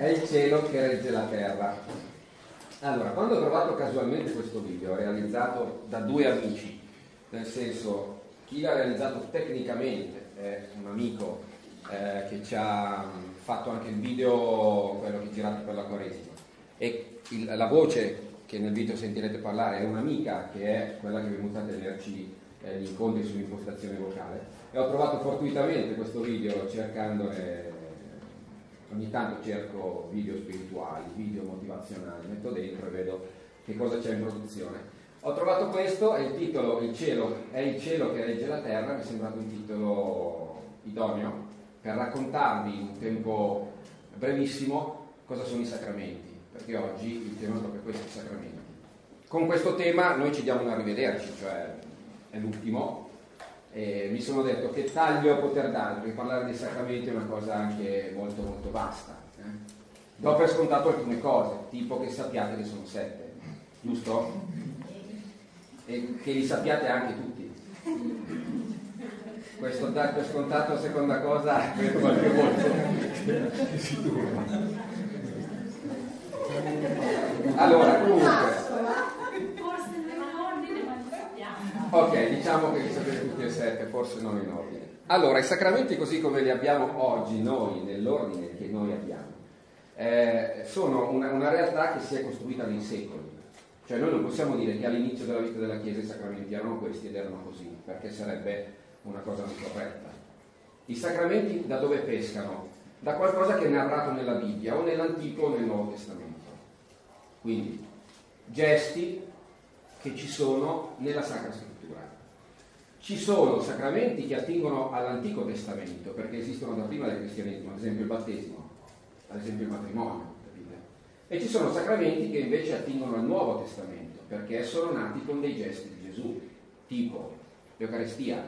è il cielo che regge la terra. Allora, quando ho trovato casualmente questo video realizzato da due amici, nel senso, chi l'ha realizzato tecnicamente è un amico che ci ha fatto anche il video, quello che girato per la Quaresima, e la voce che nel video sentirete parlare è un'amica che è quella che è venuta a tenerci gli incontri sull'impostazione vocale, e ho trovato fortuitamente questo video cercandone. Ogni tanto cerco video spirituali, video motivazionali, metto dentro e vedo che cosa c'è in produzione. Ho trovato questo e il titolo "Il cielo è il cielo che regge la terra" mi è sembrato un titolo idoneo per raccontarvi in un tempo brevissimo cosa sono i sacramenti, perché oggi il tema è proprio questo, i sacramenti. Con questo tema noi ci diamo un arrivederci, cioè è l'ultimo, e mi sono detto che taglio poter dare, perché parlare dei sacramenti è una cosa anche molto molto vasta. Do per scontato alcune cose, tipo che sappiate che sono 7, giusto? E che li sappiate anche tutti. Questo dar per scontato, seconda cosa, per qualche volta che si turba. Allora, comunque, ok, diciamo che li sapete tutti e 7, forse non in ordine. Allora, i sacramenti così come li abbiamo oggi noi, nell'ordine che noi abbiamo, sono una realtà che si è costruita nei secoli. Cioè noi non possiamo dire che all'inizio della vita della Chiesa i sacramenti erano questi ed erano così, perché sarebbe una cosa non corretta. I sacramenti da dove pescano? Da qualcosa che è narrato nella Bibbia, o nell'Antico o nel Nuovo Testamento. Quindi, gesti che ci sono nella Sacra Scrittura. Ci sono sacramenti che attingono all'Antico Testamento, perché esistono da prima del cristianesimo, ad esempio il battesimo, ad esempio il matrimonio, capite? E ci sono sacramenti che invece attingono al Nuovo Testamento, perché sono nati con dei gesti di Gesù, tipo l'Eucaristia,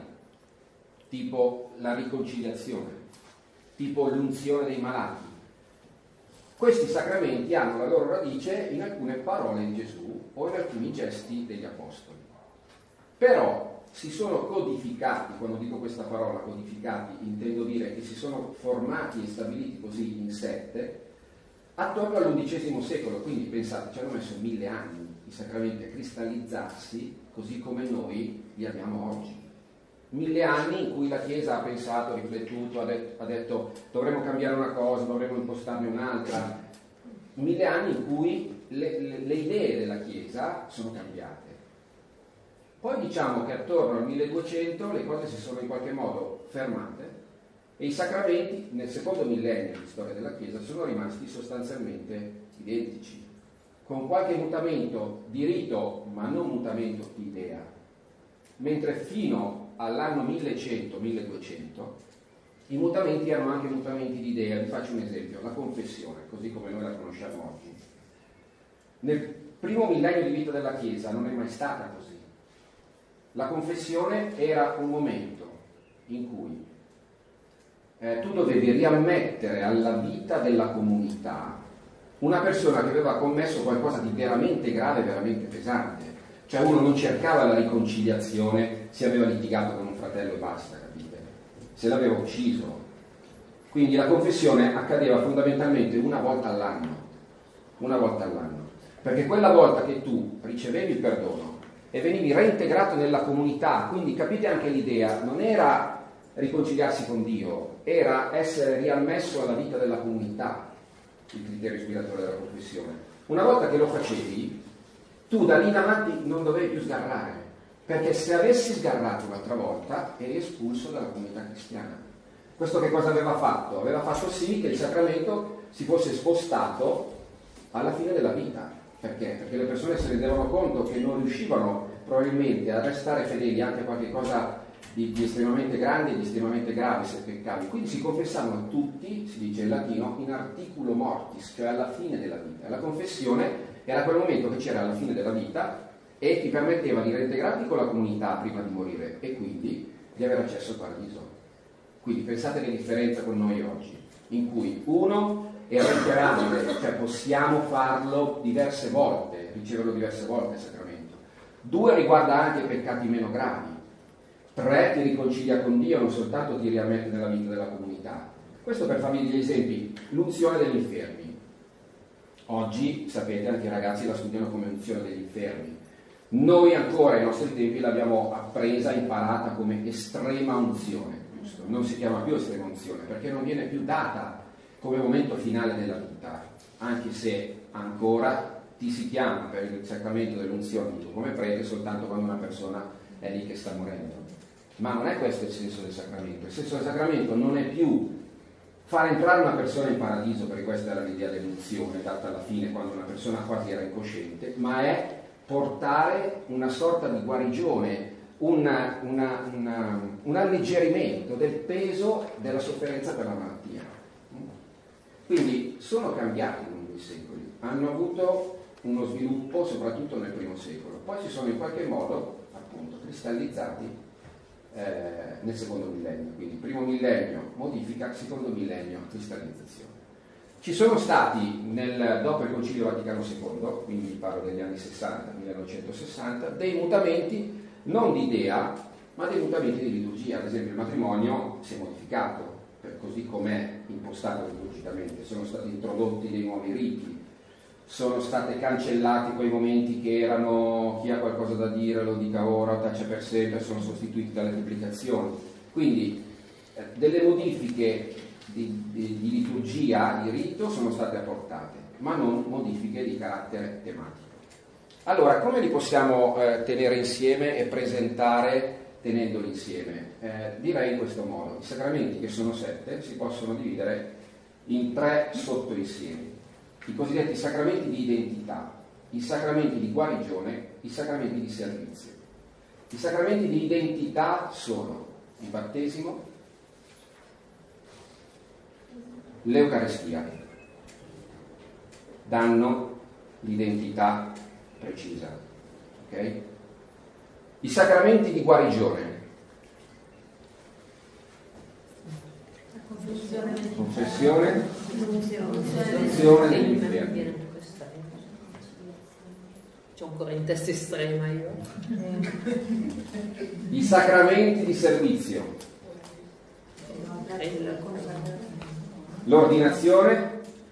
tipo la riconciliazione, tipo l'unzione dei malati. Questi sacramenti hanno la loro radice in alcune parole di Gesù o in alcuni gesti degli Apostoli. Però si sono codificati, quando dico questa parola codificati, intendo dire che si sono formati e stabiliti così in 7, attorno all'undicesimo secolo, quindi pensate, ci hanno messo 1000 anni i sacramenti a cristallizzarsi così come noi li abbiamo oggi. 1000 anni in cui la Chiesa ha pensato, ha riflettuto, ha detto dovremmo cambiare una cosa, dovremmo impostarne un'altra. 1000 anni in cui le idee della Chiesa sono cambiate. Poi diciamo che attorno al 1200 le cose si sono in qualche modo fermate e i sacramenti nel secondo millennio di storia della Chiesa sono rimasti sostanzialmente identici, con qualche mutamento di rito ma non mutamento di idea, mentre fino all'anno 1100-1200 i mutamenti erano anche mutamenti di idea. Vi faccio un esempio: la confessione, così come noi la conosciamo oggi, nel primo millennio di vita della Chiesa non è mai stata così. La confessione era un momento in cui tu dovevi riammettere alla vita della comunità una persona che aveva commesso qualcosa di veramente grave, veramente pesante. Cioè uno non cercava la riconciliazione se aveva litigato con un fratello e basta, capite? Se l'aveva ucciso. Quindi la confessione accadeva fondamentalmente una volta all'anno, perché quella volta che tu ricevevi il perdono e venivi reintegrato nella comunità, quindi capite anche l'idea, non era riconciliarsi con Dio, era essere riammesso alla vita della comunità, il criterio ispiratore della confessione. Una volta che lo facevi, tu da lì in avanti non dovevi più sgarrare, perché se avessi sgarrato un'altra volta eri espulso dalla comunità cristiana. Questo che cosa aveva fatto? Aveva fatto sì che il sacramento si fosse spostato alla fine della vita. Perché? Perché le persone si rendevano conto che non riuscivano probabilmente a restare fedeli anche a qualche cosa di estremamente grande e di estremamente grave se peccavi. Quindi si confessavano tutti, si dice in latino, in articulo mortis, cioè alla fine della vita. La confessione era quel momento che c'era alla fine della vita e ti permetteva di reintegrarti con la comunità prima di morire e quindi di avere accesso al paradiso. Quindi pensate che differenza con noi oggi, in cui uno è reiterabile, cioè possiamo farlo diverse volte, riceverlo diverse volte il sacramento. 2, riguarda anche peccati meno gravi. 3, ti riconcilia con Dio, non soltanto ti riammette nella vita della comunità. Questo per farvi degli esempi: l'unzione degli infermi. Oggi, sapete, anche i ragazzi la studiano come unzione degli infermi. Noi ancora ai nostri tempi l'abbiamo appresa, imparata come estrema unzione, giusto? Non si chiama più estrema unzione perché non viene più data come momento finale della vita, anche se ancora ti si chiama per il sacramento dell'unzione tu come prete soltanto quando una persona è lì che sta morendo. Ma non è questo il senso del sacramento. Il senso del sacramento non è più far entrare una persona in paradiso, perché questa era l'idea dell'unzione data alla fine quando una persona quasi era incosciente, ma è portare una sorta di guarigione, un alleggerimento del peso della sofferenza per la malattia. Quindi sono cambiati lungo i secoli, hanno avuto uno sviluppo soprattutto nel primo secolo, poi si sono in qualche modo appunto cristallizzati nel secondo millennio, quindi primo millennio modifica, secondo millennio cristallizzazione. Ci sono stati dopo il Concilio Vaticano II, quindi parlo degli anni 60, 1960, dei mutamenti non di idea, ma dei mutamenti di liturgia. Ad esempio il matrimonio si è modificato, così com'è impostato liturgicamente, sono stati introdotti dei nuovi riti, sono stati cancellati quei momenti che erano chi ha qualcosa da dire lo dica ora o taccia per sempre, sono sostituiti dalle replicazioni. Quindi delle modifiche di liturgia, di rito sono state apportate, ma non modifiche di carattere tematico. Allora, come li possiamo tenere insieme e presentare tenendoli insieme? Direi in questo modo: i sacramenti, che sono 7, si possono dividere in 3 sottoinsiemi: i cosiddetti sacramenti di identità, i sacramenti di guarigione, i sacramenti di servizio. I sacramenti di identità sono il battesimo, l'Eucarestia, danno l'identità precisa, ok? I sacramenti di guarigione, confessione, unzione degli infermi. C'ho ancora in testa estrema io. I sacramenti di servizio, l'ordinazione.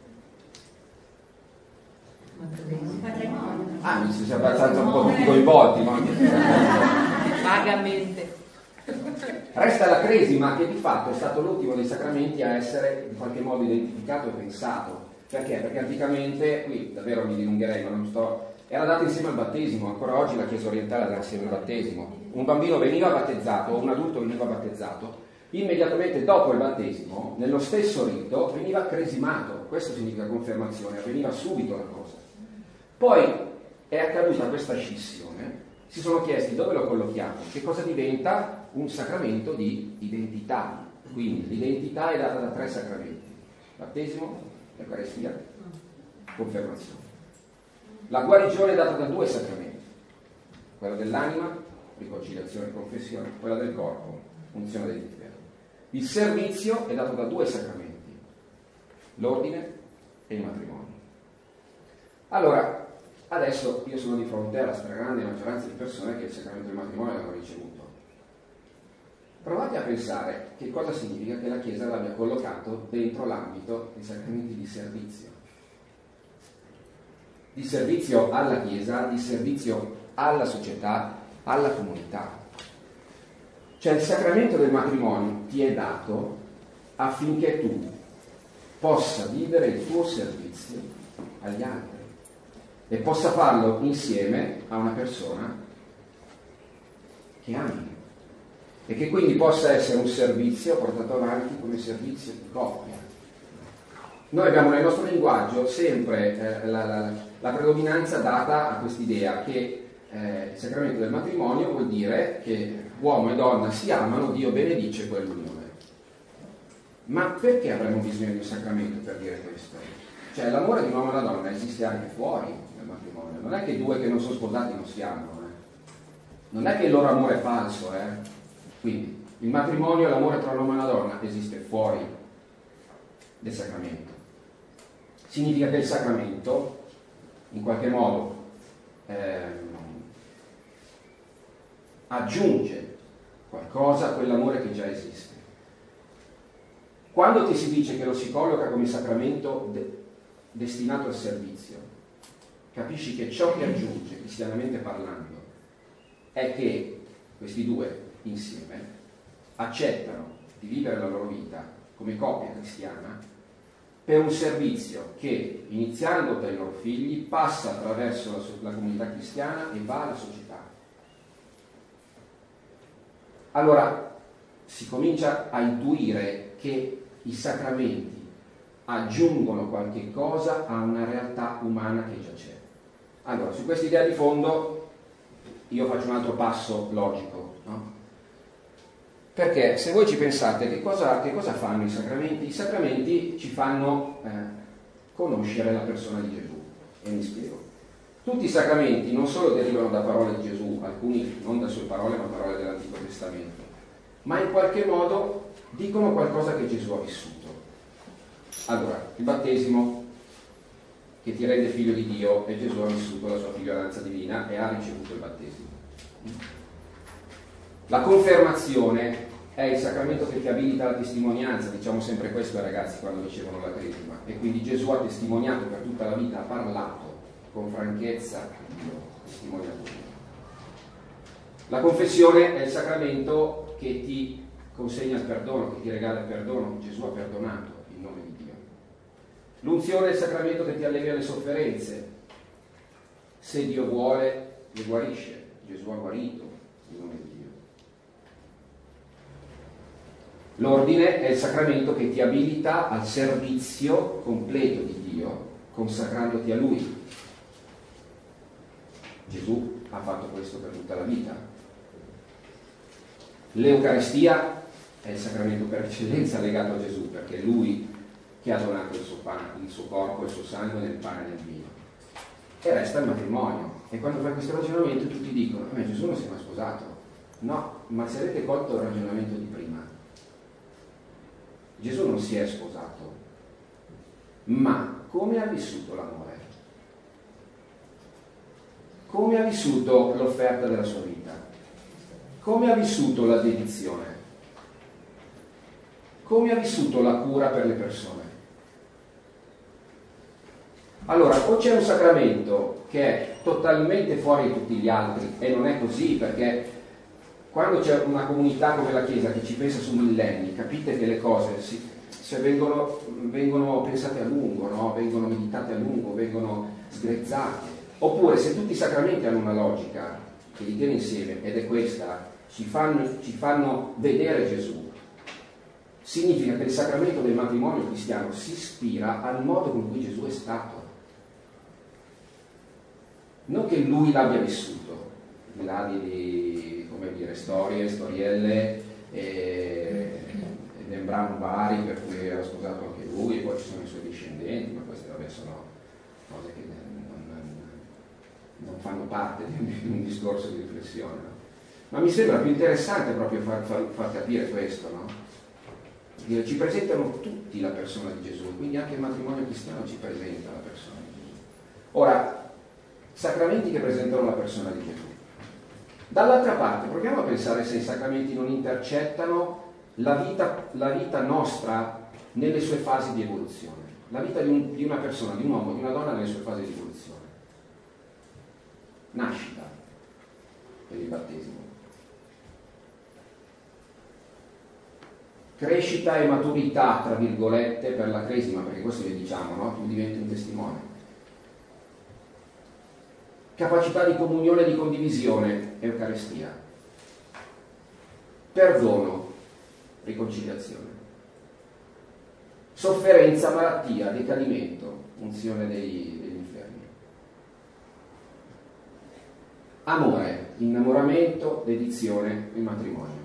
Mi si è abbastanza un po' tutti coinvolti, no? Vagamente. Resta la cresima, che di fatto è stato l'ultimo dei sacramenti a essere in qualche modo identificato e pensato. Perché? Perché anticamente, qui davvero mi dilungherei, ma non sto, era dato insieme al battesimo. Ancora oggi la Chiesa orientale dà insieme al battesimo. Un bambino veniva battezzato, o un adulto veniva battezzato, immediatamente dopo il battesimo, nello stesso rito, veniva cresimato. Questo significa confermazione, avveniva subito la cosa. Poi è accaduta questa scissione, si sono chiesti dove lo collochiamo, che cosa diventa un sacramento di identità. Quindi l'identità è data da 3 sacramenti: battesimo, Eucaristia, confermazione. La guarigione è data da 2 sacramenti: quella dell'anima, riconciliazione e confessione, quella del corpo, unzione degli infermi. Il servizio è dato da 2 sacramenti: l'ordine e il matrimonio. Allora, adesso io sono di fronte alla stragrande maggioranza di persone che il sacramento del matrimonio l'hanno ricevuto. Provate a pensare che cosa significa che la Chiesa l'abbia collocato dentro l'ambito dei sacramenti di servizio. Di servizio alla Chiesa, di servizio alla società, alla comunità. Cioè il sacramento del matrimonio ti è dato affinché tu possa vivere il tuo servizio agli altri e possa farlo insieme a una persona che ami e che quindi possa essere un servizio portato avanti come servizio di coppia. Noi abbiamo nel nostro linguaggio sempre la predominanza data a quest'idea che il sacramento del matrimonio vuol dire che uomo e donna si amano, Dio benedice quell'unione. Ma perché avremmo bisogno di un sacramento per dire questo? Cioè l'amore di un uomo e una donna esiste anche fuori del matrimonio, non è che 2 che non sono sposati non si amano, non è che il loro amore è falso, Quindi il matrimonio e l'amore tra un uomo e una donna esiste fuori del sacramento. Significa che il sacramento in qualche modo aggiunge qualcosa a quell'amore che già esiste. Quando ti si dice che lo si colloca come sacramento destinato al servizio, capisci che ciò che aggiunge, cristianamente parlando, è che questi due insieme accettano di vivere la loro vita come coppia cristiana per un servizio che, iniziando dai loro figli, passa attraverso la comunità cristiana e va alla società. Allora si comincia a intuire che i sacramenti aggiungono qualche cosa a una realtà umana che già c'è. Allora, su questa idea di fondo io faccio un altro passo logico, no? Perché se voi ci pensate, che cosa fanno i sacramenti? I sacramenti ci fanno conoscere la persona di Gesù. E mi spiego. Tutti i sacramenti non solo derivano da parole di Gesù, alcuni non da sue parole ma parole dell'Antico Testamento, ma in qualche modo dicono qualcosa che Gesù ha vissuto. Allora, il battesimo che ti rende figlio di Dio, e Gesù ha vissuto la sua figliolanza divina e ha ricevuto il battesimo. La confermazione è il sacramento che ti abilita alla testimonianza, diciamo sempre questo ai ragazzi quando ricevono la cresima, e quindi Gesù ha testimoniato per tutta la vita, ha parlato con franchezza, Dio testimoniato. La confessione è il sacramento che ti consegna il perdono, che ti regala il perdono. Gesù ha perdonato in nome di Dio. L'unzione è il sacramento che ti allevia le sofferenze. Se Dio vuole, le guarisce. Gesù ha guarito in nome di Dio. L'ordine è il sacramento che ti abilita al servizio completo di Dio, consacrandoti a Lui. Gesù ha fatto questo per tutta la vita. L'Eucaristia è il sacramento per eccellenza legato a Gesù, perché è Lui che ha donato il suo corpo e il suo sangue nel pane e nel vino. E resta il matrimonio. E quando fai questo ragionamento tutti dicono: ma Gesù non si è mai sposato. No, ma se avete colto il ragionamento di prima, Gesù non si è sposato, ma come ha vissuto l'amore? Come ha vissuto l'offerta della sua vita? Come ha vissuto la dedizione? Come ha vissuto la cura per le persone? Allora, o c'è un sacramento che è totalmente fuori da tutti gli altri, e non è così, perché quando c'è una comunità come la Chiesa che ci pensa su millenni, capite che le cose vengono pensate a lungo, no? Vengono meditate a lungo, vengono sgrezzate. Oppure se tutti i sacramenti hanno una logica che li tiene insieme, ed è questa, ci fanno vedere Gesù, significa che il sacramento del matrimonio cristiano si ispira al modo con cui Gesù è stato. Non che lui l'abbia vissuto, al di là di come dire, storielle e brani vari per cui era sposato anche lui, e poi ci sono i suoi discendenti, ma queste vabbè sono cose che non fanno parte di un discorso di riflessione, no? Ma mi sembra più interessante proprio far capire questo, no? Ci presentano tutti la persona di Gesù, quindi anche il matrimonio cristiano ci presenta la persona di Gesù. Ora, sacramenti che presentano la persona di Gesù. Dall'altra parte, proviamo a pensare se i sacramenti non intercettano la vita nostra nelle sue fasi di evoluzione, la vita di una persona, di un uomo, di una donna nelle sue fasi di evoluzione. Nascita per il battesimo, crescita e maturità, tra virgolette, per la cresima, perché questo le diciamo, no? Tu diventi un testimone. Capacità di comunione e di condivisione, Eucaristia. Perdono, riconciliazione. Sofferenza, malattia, decadimento, unzione degli infermi. Amore, innamoramento, dedizione, il matrimonio.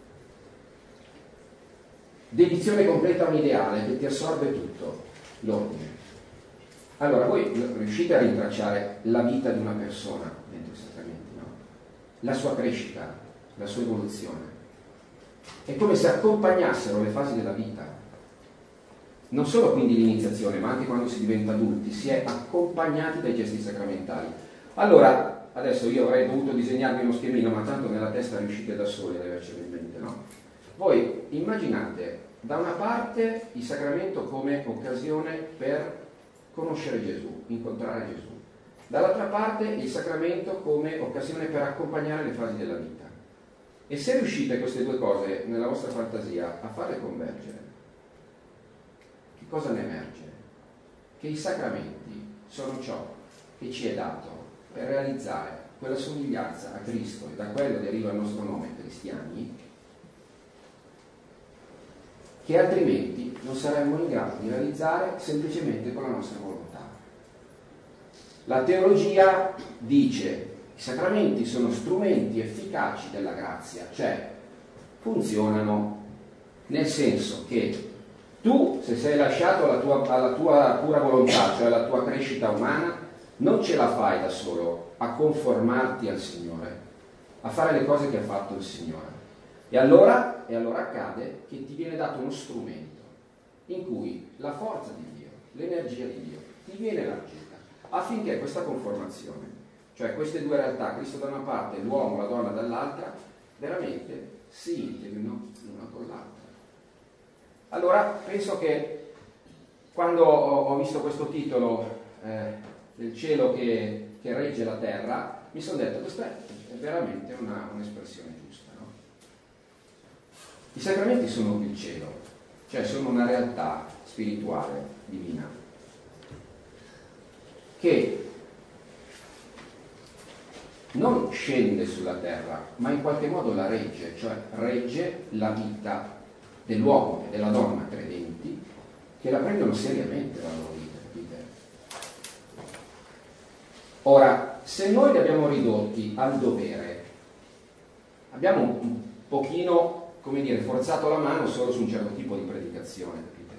Dedizione completa a un ideale che ti assorbe tutto, l'ordine. Allora, voi riuscite a rintracciare la vita di una persona dentro i sacramenti, no? La sua crescita, la sua evoluzione. È come se accompagnassero le fasi della vita. Non solo quindi l'iniziazione, ma anche quando si diventa adulti, si è accompagnati dai gesti sacramentali. Allora, adesso io avrei dovuto disegnarvi uno schemino, ma tanto nella testa riuscite da soli ad avercelo in mente, no? Voi immaginate da una parte il sacramento come occasione per conoscere Gesù, incontrare Gesù. Dall'altra parte il sacramento come occasione per accompagnare le fasi della vita. E se riuscite queste due cose nella vostra fantasia a farle convergere, che cosa ne emerge? Che i sacramenti sono ciò che ci è dato per realizzare quella somiglianza a Cristo, e da quello deriva il nostro nome, cristiani, che altrimenti non saremmo in grado di realizzare semplicemente con la nostra volontà. La teologia dice i sacramenti sono strumenti efficaci della grazia, cioè funzionano nel senso che tu, se sei lasciato alla tua pura volontà, cioè alla tua crescita umana, non ce la fai da solo a conformarti al Signore, a fare le cose che ha fatto il Signore. E allora accade che ti viene dato uno strumento in cui la forza di Dio, l'energia di Dio, ti viene elargita affinché questa conformazione, cioè queste due realtà, Cristo da una parte e l'uomo, la donna dall'altra, veramente si integrino l'una con l'altra. Allora penso che quando ho visto questo titolo del cielo che regge la terra, mi sono detto questa è veramente un'espressione giusta, no? I sacramenti sono il cielo, cioè sono una realtà spirituale, divina, che non scende sulla terra, ma in qualche modo la regge, cioè regge la vita dell'uomo e della donna credenti, che la prendono seriamente la loro vita, capite? Ora, se noi li abbiamo ridotti al dovere, abbiamo un pochino, come dire, forzato la mano solo su un certo tipo di predicazione, capite?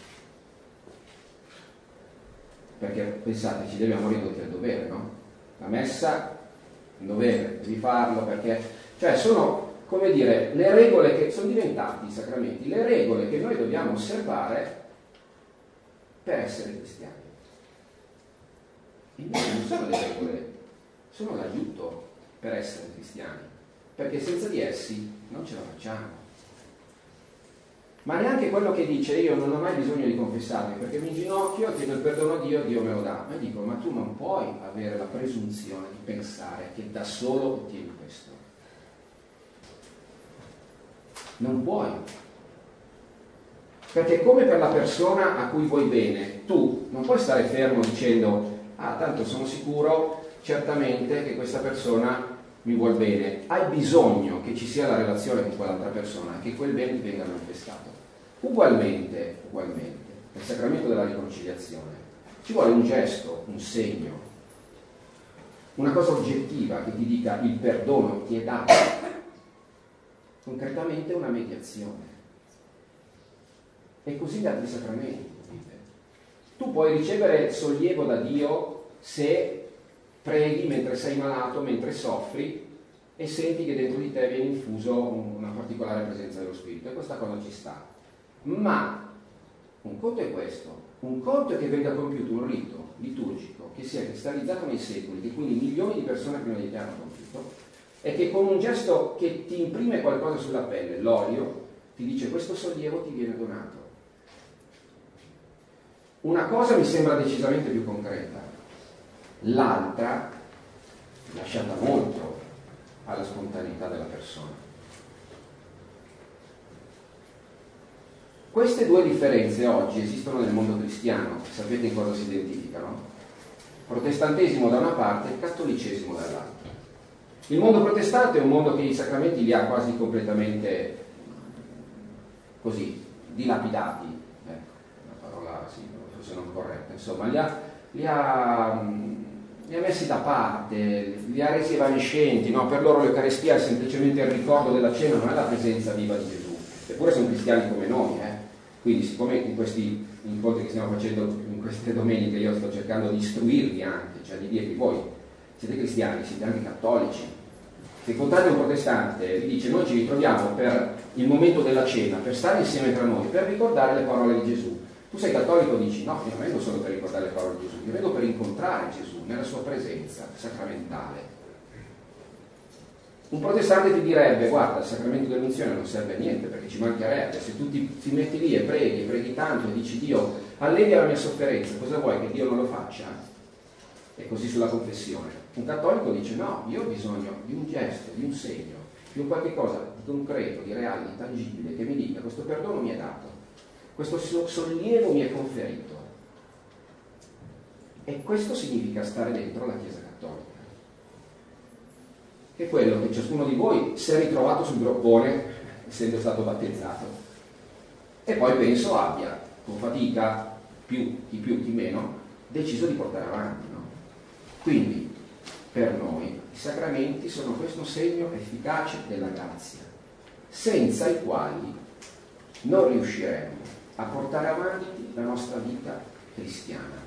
Perché pensate, ci abbiamo ridotti al dovere, no? La messa un dovere, devi farlo perché, cioè sono, come dire, le regole che sono diventati i sacramenti, le regole che noi dobbiamo osservare per essere cristiani. Invece non sono le regole, sono l'aiuto per essere cristiani, perché senza di essi non ce la facciamo. Ma neanche quello che dice io non ho mai bisogno di confessarmi perché mi inginocchio, chiedo il perdono a Dio, Dio me lo dà. Ma dico, ma tu non puoi avere la presunzione di pensare che da solo ottieni questo. Non puoi. Perché come per la persona a cui vuoi bene, tu non puoi stare fermo dicendo, tanto sono sicuro certamente che questa persona mi vuol bene. Hai bisogno che ci sia la relazione con quell'altra persona e che quel bene venga manifestato. Ugualmente, nel sacramento della riconciliazione ci vuole un gesto, un segno, una cosa oggettiva che ti dica il perdono ti è dato, concretamente una mediazione. E così gli altri sacramenti. Tu puoi ricevere sollievo da Dio se preghi mentre sei malato, mentre soffri e senti che dentro di te viene infuso una particolare presenza dello Spirito, e questa cosa ci sta. Ma un conto è questo, un conto è che venga compiuto un rito liturgico che sia cristallizzato nei secoli, che quindi milioni di persone prima di te hanno compiuto, e che con un gesto che ti imprime qualcosa sulla pelle, l'olio, ti dice questo sollievo ti viene donato. Una cosa mi sembra decisamente più concreta, l'altra lasciata molto alla spontaneità della persona. Queste due differenze oggi esistono nel mondo cristiano, sapete in cosa si identificano? Protestantesimo da una parte e cattolicesimo dall'altra. Il mondo protestante è un mondo che i sacramenti li ha quasi completamente così, dilapidati, una parola sì, forse non corretta, insomma, li ha messi da parte, li ha resi evanescenti, no? Per loro l'Eucaristia è semplicemente il ricordo della cena, non è la presenza viva di Gesù, eppure sono cristiani come noi, Quindi siccome in questi incontri che stiamo facendo in queste domeniche io sto cercando di istruirvi anche, cioè di dirvi voi siete cristiani, siete anche cattolici. Se incontrate un protestante vi dice noi ci ritroviamo per il momento della cena, per stare insieme tra noi, per ricordare le parole di Gesù. Tu sei cattolico e dici no, io non vengo solo per ricordare le parole di Gesù, io vengo per incontrare Gesù nella sua presenza sacramentale. Un protestante ti direbbe guarda, il sacramento dell'unzione non serve a niente perché ci mancherebbe, se tu ti metti lì e preghi tanto e dici Dio allevia la mia sofferenza, cosa vuoi, che Dio non lo faccia? E così sulla confessione. Un cattolico dice no, io ho bisogno di un gesto, di un segno, di un qualche cosa di concreto, di reale, di tangibile, che mi dica questo perdono mi è dato, questo sollievo mi è conferito. E questo significa stare dentro la Chiesa Cattolica, che è quello che ciascuno di voi si è ritrovato sul groppone essendo stato battezzato, e poi penso abbia, con fatica, chi più, chi meno, deciso di portare avanti, no? Quindi, per noi, i sacramenti sono questo segno efficace della grazia, senza i quali non riusciremo a portare avanti la nostra vita cristiana,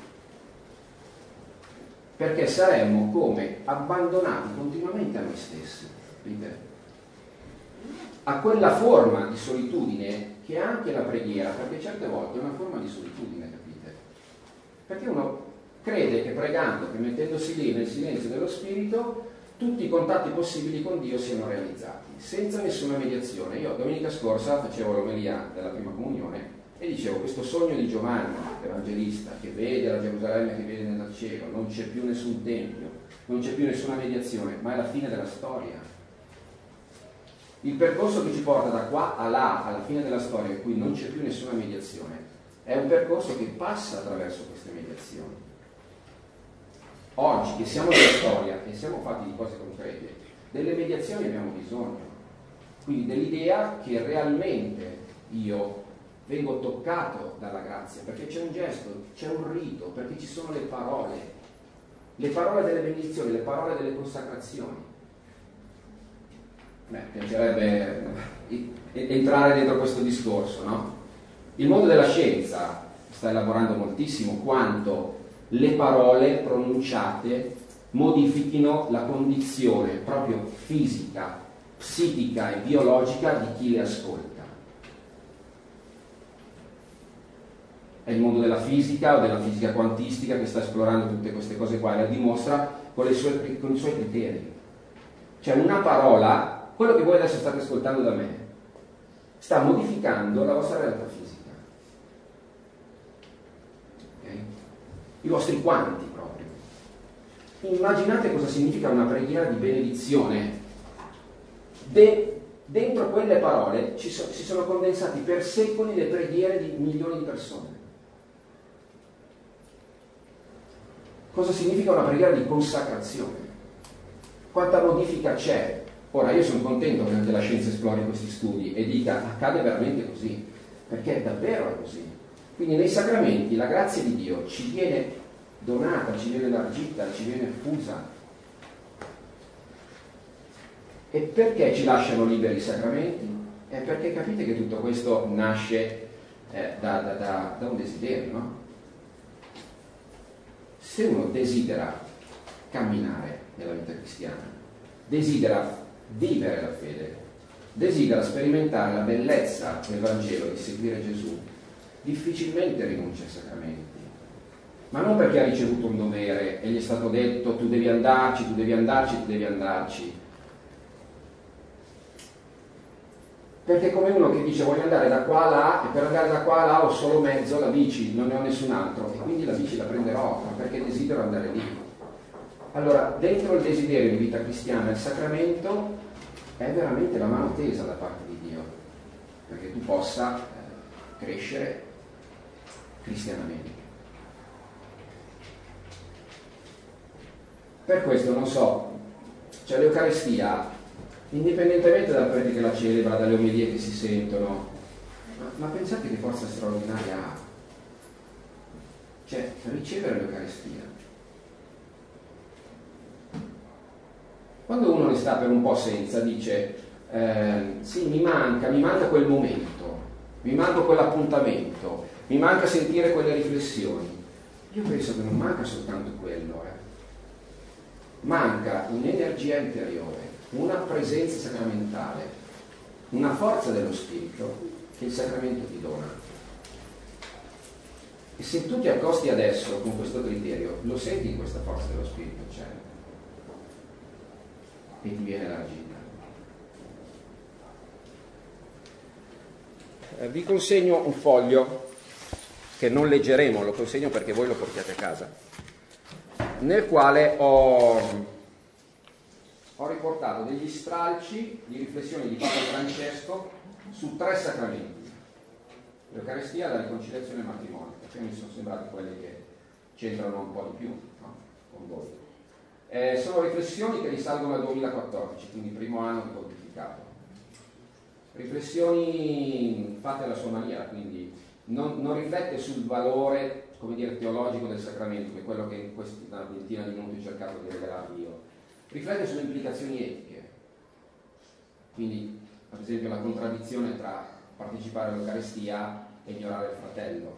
perché saremmo come abbandonati continuamente a noi stessi, capite? A quella forma di solitudine che è anche la preghiera, perché certe volte è una forma di solitudine, capite? Perché uno crede che pregando, che mettendosi lì nel silenzio dello spirito, tutti i contatti possibili con Dio siano realizzati, senza nessuna mediazione. Io domenica scorsa facevo l'omelia della prima comunione e dicevo questo sogno di Giovanni, evangelista, che vede la Gerusalemme che vede dal cielo, non c'è più nessun tempio, non c'è più nessuna mediazione, ma è la fine della storia. Il percorso che ci porta da qua a là, alla fine della storia, in cui non c'è più nessuna mediazione, è un percorso che passa attraverso queste mediazioni. Oggi che siamo nella storia e siamo fatti di cose concrete, delle mediazioni abbiamo bisogno, quindi dell'idea che realmente io vengo toccato dalla grazia, perché c'è un gesto, c'è un rito, perché ci sono le parole delle benedizioni, le parole delle consacrazioni. Piacerebbe entrare dentro questo discorso, no? Il mondo della scienza sta elaborando moltissimo quanto le parole pronunciate modifichino la condizione proprio fisica, psichica e biologica di chi le ascolta. È il mondo della fisica o della fisica quantistica che sta esplorando tutte queste cose qua e la dimostra con i suoi criteri. Cioè una parola, quello che voi adesso state ascoltando da me, sta modificando la vostra realtà fisica. Okay? I vostri quanti proprio. Immaginate cosa significa una preghiera di benedizione. Dentro quelle parole si sono condensati per secoli le preghiere di milioni di persone. Cosa significa una preghiera di consacrazione? Quanta modifica c'è? Ora, io sono contento che anche la scienza esplori questi studi e dica accade veramente così, perché davvero è così. Quindi nei sacramenti la grazia di Dio ci viene donata, ci viene elargita, ci viene effusa. E perché ci lasciano liberi i sacramenti? È perché capite che tutto questo nasce da un desiderio, no? Se uno desidera camminare nella vita cristiana, desidera vivere la fede, desidera sperimentare la bellezza del Vangelo, di seguire Gesù, difficilmente rinuncia ai sacramenti, ma non perché ha ricevuto un dovere e gli è stato detto tu devi andarci, tu devi andarci, tu devi andarci, perché è come uno che dice voglio andare da qua a là e per andare da qua a là ho solo mezzo, la bici, non ne ho nessun altro e quindi la bici la prenderò perché desidero andare lì. Allora, dentro il desiderio di vita cristiana il sacramento è veramente la mano tesa da parte di Dio perché tu possa crescere cristianamente. Per questo, non so, cioè l'Eucaristia, indipendentemente dal prete che la celebra, dalle omelie che si sentono, ma pensate che forza straordinaria ha? Cioè, ricevere l'Eucaristia. Quando uno ne sta per un po' senza, dice sì, mi manca quel momento, mi manca quell'appuntamento, mi manca sentire quelle riflessioni. Io penso che non manca soltanto quello, manca un'energia interiore, una presenza sacramentale, una forza dello spirito che il sacramento ti dona. E se tu ti accosti adesso con questo criterio, lo senti questa forza dello spirito c'è e ti viene elargita. Vi consegno un foglio che non leggeremo, lo consegno perché voi lo portiate a casa, nel quale ho riportato degli stralci di riflessioni di Papa Francesco su 3 sacramenti: l'Eucaristia, la riconciliazione e il matrimonio, perché mi sono sembrati quelli che c'entrano un po' di più, no? Con voi. Sono riflessioni che risalgono al 2014, quindi primo anno di pontificato. Riflessioni fatte alla sua maniera, quindi non riflette sul valore, come dire, teologico del sacramento, che è quello che in questa ventina di minuti ho cercato di regalarvi io. Riflette sulle implicazioni etiche, quindi ad esempio la contraddizione tra partecipare all'Eucaristia e ignorare il fratello,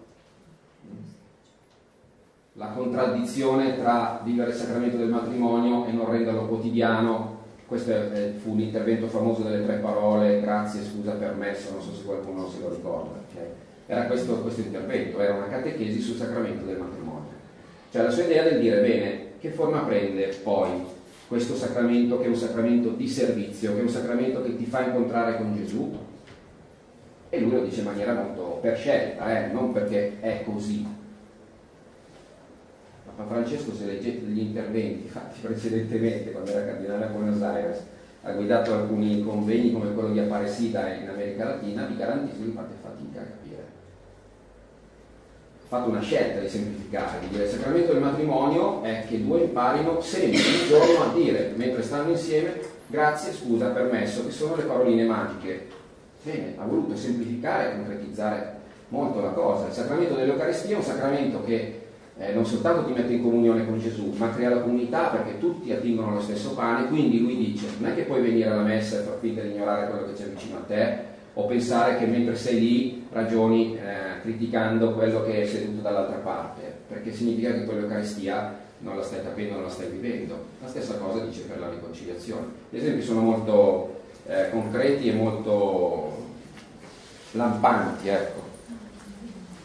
la contraddizione tra vivere il sacramento del matrimonio e non renderlo quotidiano. Questo fu l'intervento famoso delle 3 parole: grazie, scusa, permesso, non so se qualcuno se lo ricorda, okay? Era questo intervento, era una catechesi sul sacramento del matrimonio, cioè la sua idea del dire: bene, che forma prende poi questo sacramento, che è un sacramento di servizio, che è un sacramento che ti fa incontrare con Gesù? E lui lo dice in maniera molto per scelta, non perché è così. Papa Francesco, se leggete degli interventi fatti precedentemente quando era cardinale a Buenos Aires, ha guidato alcuni convegni come quello di Aparecida in America Latina, vi garantisco che fate fatica a capire. Ha fatto una scelta di semplificare, di dire: il sacramento del matrimonio è che 2 imparino sempre un giorno a dire, mentre stanno insieme, grazie, scusa, permesso, che sono le paroline magiche. Bene, ha voluto semplificare e concretizzare molto la cosa. Il sacramento dell'Eucaristia è un sacramento che non soltanto ti mette in comunione con Gesù, ma crea la comunità, perché tutti attingono allo stesso pane. Quindi lui dice: non è che puoi venire alla messa e far finta di ignorare quello che c'è vicino a te, o pensare che mentre sei lì ragioni criticando quello che è seduto dall'altra parte, perché significa che quell'Eucaristia non la stai capendo, non la stai vivendo. La stessa cosa dice per la riconciliazione. Gli esempi sono molto concreti e molto lampanti, ecco.